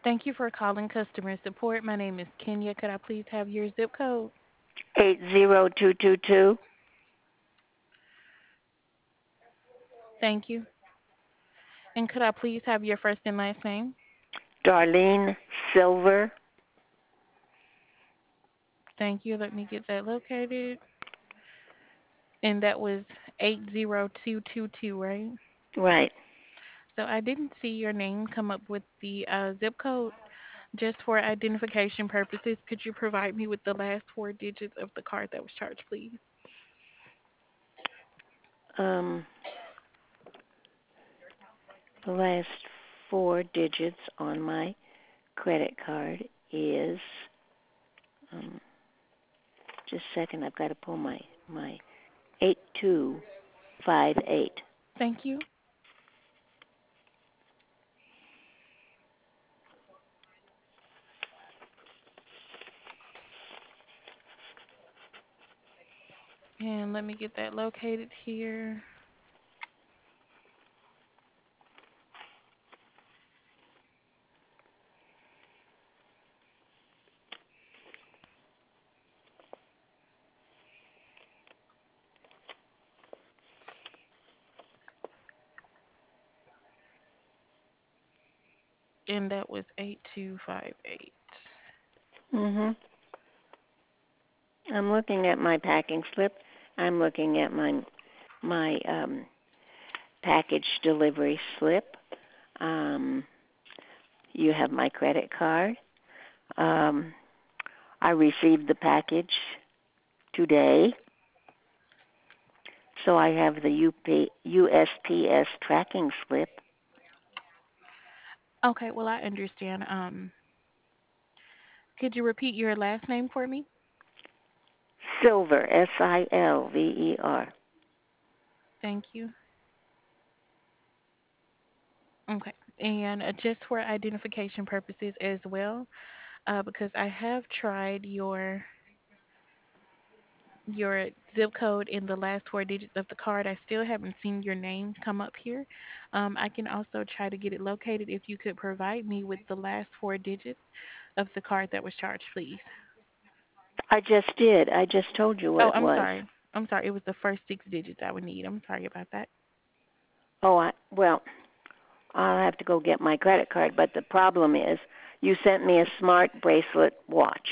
Thank you for calling customer support. My name is Kenya. Could I please have your zip code? 80222. Thank you. And could I please have your first and last name? Darlene Silver. Thank you. Let me get that located. And that was 80222, right? Right. So I didn't see your name come up with the zip code. Just for identification purposes, could you provide me with the last four digits of the card that was charged, please? Um, the last four digits on my credit card is, um, just a second, I've got to pull my 8258. Thank you. And let me get that located here. And that was 8258. Mm-hmm. I'm looking at my packing slip. I'm looking at my package delivery slip. Um, you have my credit card. Um, I received the package today, so I have the USPS tracking slip. Okay, well, I understand. Could you repeat your last name for me? Silver, Silver. Thank you. Okay. And just for identification purposes as well, because I have tried your zip code in the last four digits of the card, I still haven't seen your name come up here. I can also try to get it located if you could provide me with the last four digits of the card that was charged, please. I just did. I just told you what Oh, it I'm was. sorry. I'm sorry. It was the first six digits I would need. I'm sorry about that. Oh, well, I'll have to go get my credit card, but the problem is you sent me a smart bracelet watch,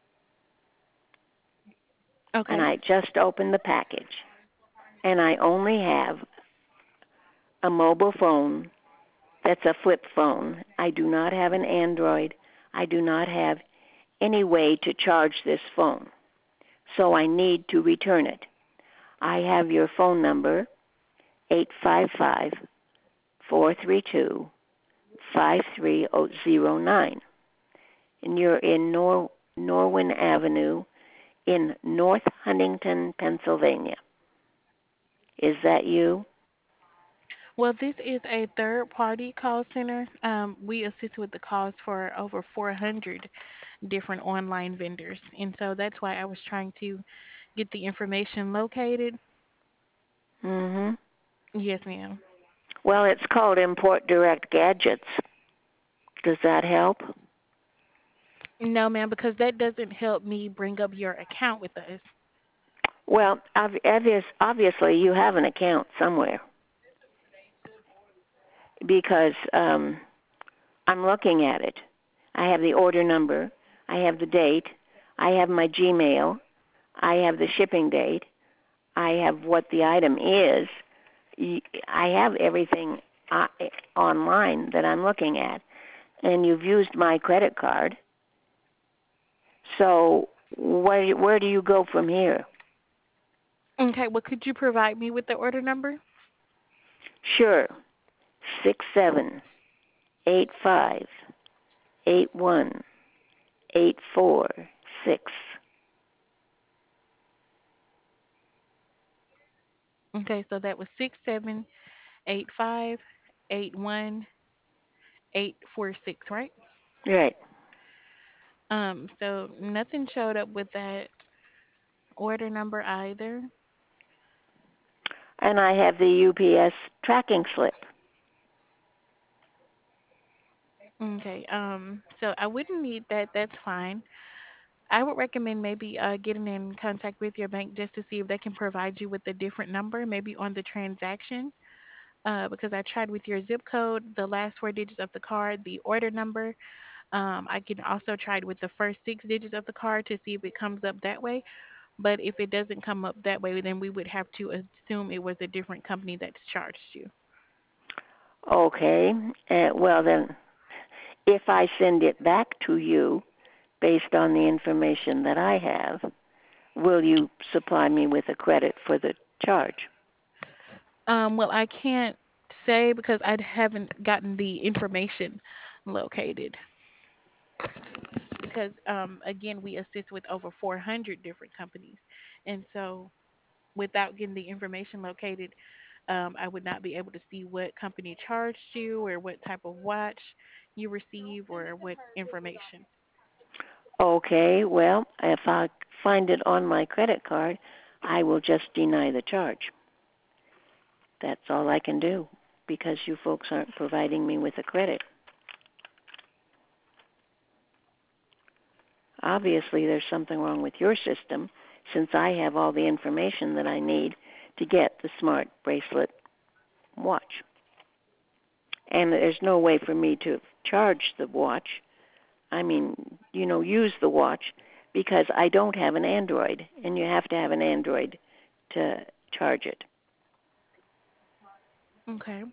and Okay. I just opened the package, and I only have a mobile phone that's a flip phone. I do not have an Android. I do not have any way to charge this phone, so I need to return it. I have your phone number, 855-432-5309, and you're in Norwin Avenue in North Huntington, Pennsylvania. Is that you? Well, this is a third party call center. We assist with the calls for over 400 different online vendors. And so that's why I was trying to get the information located. Mm-hmm. Yes, ma'am. Well, it's called Import Direct Gadgets. Does that help? No, ma'am, because that doesn't help me bring up your account with us. Well, obviously you have an account somewhere because I'm looking at it. I have the order number. I have the date. I have my Gmail. I have the shipping date. I have what the item is. I have everything uh, online that I'm looking at, and you've used my credit card. So where do you go from here? Okay, well, could you provide me with the order number? Sure, 67858184 6. Okay, so that was 67858184 6, right? Right. So nothing showed up with that order number either. And I have the UPS tracking slip. Okay. So I wouldn't need that. That's fine. I would recommend maybe getting in contact with your bank just to see if they can provide you with a different number, maybe on the transaction. Because I tried with your zip code, the last four digits of the card, the order number. I can also try it with the first six digits of the card to see if it comes up that way. But if it doesn't come up that way, then we would have to assume it was a different company that's charged you. Okay. Well, then, if I send it back to you based on the information that I have, will you supply me with a credit for the charge? Well, I can't say because I haven't gotten the information located. Because again, we assist with over 400 different companies, and so without getting the information located, I would not be able to see what company charged you or what type of watch you receive or what information. Okay. Well, if I find it on my credit card, I will just deny the charge. That's all I can do because you folks aren't providing me with a credit. Obviously, there's something wrong with your system since I have all the information that I need to get the smart bracelet watch. And there's no way for me to charge the watch. I mean, use the watch because I don't have an Android, and you have to have an Android to charge it. Okay.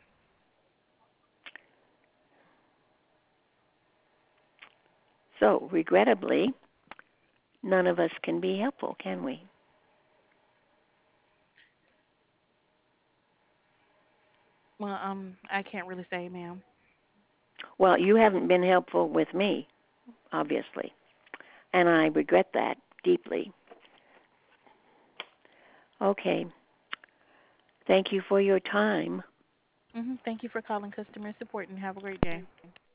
So, regrettably, none of us can be helpful, can we? Well, I can't really say, ma'am. Well, you haven't been helpful with me, obviously, and I regret that deeply. Okay. Thank you for your time. Thank you for calling customer support and have a great day.